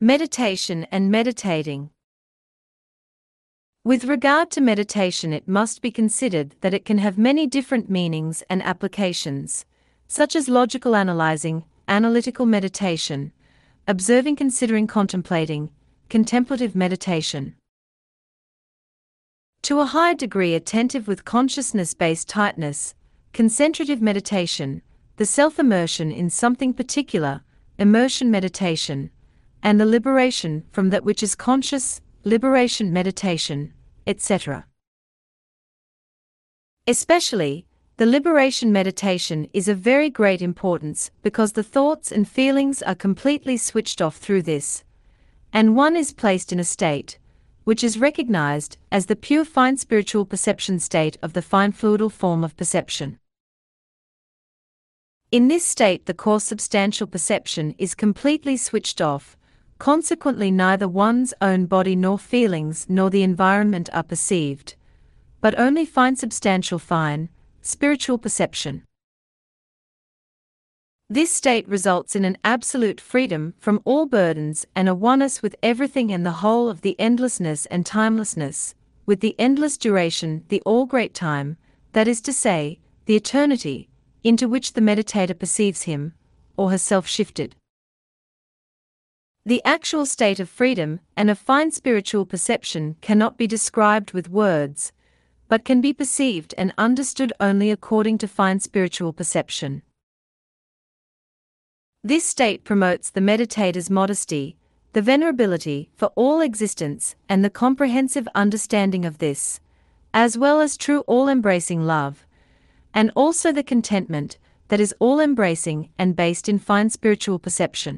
Meditation and meditating. With regard to meditation, it must be considered that it can have many different meanings and applications, such as logical analyzing, analytical meditation, observing, considering, contemplating, contemplative meditation. To a high degree, attentive with consciousness-based tightness, concentrative meditation, the self-immersion in something particular, immersion meditation, and the liberation from that which is conscious, liberation meditation, etc. Especially, the liberation meditation is of very great importance because the thoughts and feelings are completely switched off through this, and one is placed in a state which is recognized as the pure fine spiritual perception state of the fine fluidal form of perception. In this state, the coarse substantial perception is completely switched off. Consequently, neither one's own body nor feelings nor the environment are perceived, but only fine substantial fine, spiritual perception. This state results in an absolute freedom from all burdens and a oneness with everything and the whole of the endlessness and timelessness, with the endless duration, the all-great time, that is to say, the eternity, into which the meditator perceives him, or herself shifted. The actual state of freedom and of fine spiritual perception cannot be described with words, but can be perceived and understood only according to fine spiritual perception. This state promotes the meditator's modesty, the venerability for all existence, and the comprehensive understanding of this, as well as true all-embracing love, and also the contentment that is all-embracing and based in fine spiritual perception.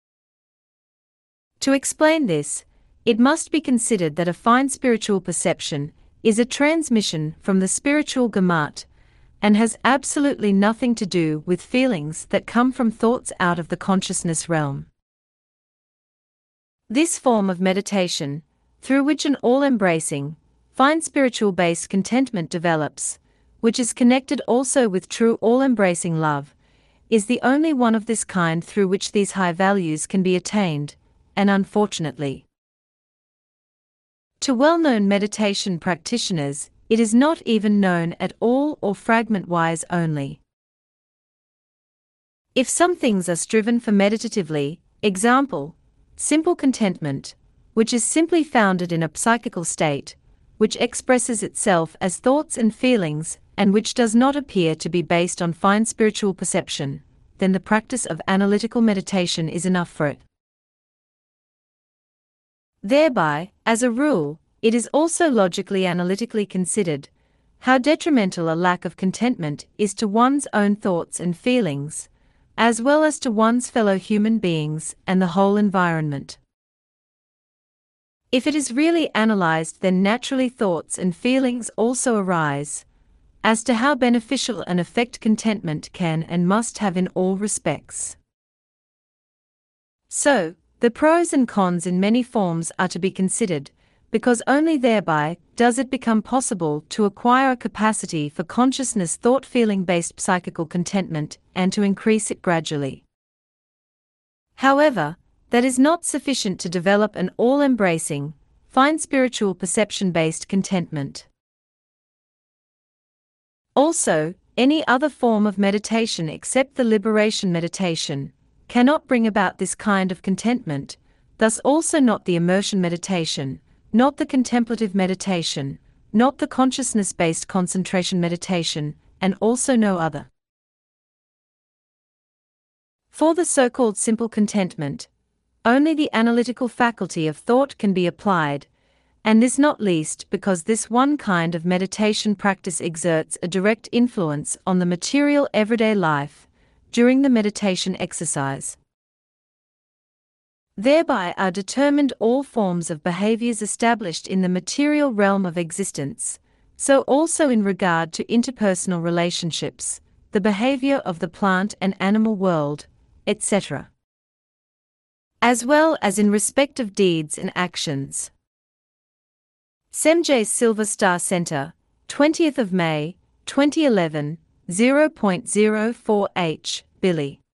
To explain this, it must be considered that a fine spiritual perception is a transmission from the spiritual Gemat, and has absolutely nothing to do with feelings that come from thoughts out of the consciousness realm. This form of meditation, through which an all-embracing, fine spiritual-based contentment develops, which is connected also with true all-embracing love, is the only one of this kind through which these high values can be attained, and unfortunately, to well-known meditation practitioners, it is not even known at all or fragment-wise only. If some things are striven for meditatively, example, simple contentment, which is simply founded in a psychical state, which expresses itself as thoughts and feelings, and which does not appear to be based on fine spiritual perception, then the practice of analytical meditation is enough for it. Thereby, as a rule, it is also logically analytically considered how detrimental a lack of contentment is to one's own thoughts and feelings, as well as to one's fellow human beings and the whole environment. If it is really analyzed, then naturally thoughts and feelings also arise, as to how beneficial an effect contentment can and must have in all respects. So, the pros and cons in many forms are to be considered, because only thereby does it become possible to acquire a capacity for consciousness thought-feeling-based psychical contentment and to increase it gradually. However, that is not sufficient to develop an all-embracing, fine spiritual perception-based contentment. Also, any other form of meditation except the liberation meditation cannot bring about this kind of contentment, thus also not the immersion meditation, not the contemplative meditation, not the consciousness-based concentration meditation, and also no other. For the so-called simple contentment, only the analytical faculty of thought can be applied, and this not least because this one kind of meditation practice exerts a direct influence on the material everyday life during the meditation exercise. Thereby are determined all forms of behaviors established in the material realm of existence, so also in regard to interpersonal relationships, the behavior of the plant and animal world, etc., as well as in respect of deeds and actions. Semjay Silver Star Center, 20th of May, 2011, 0.04H, Billy.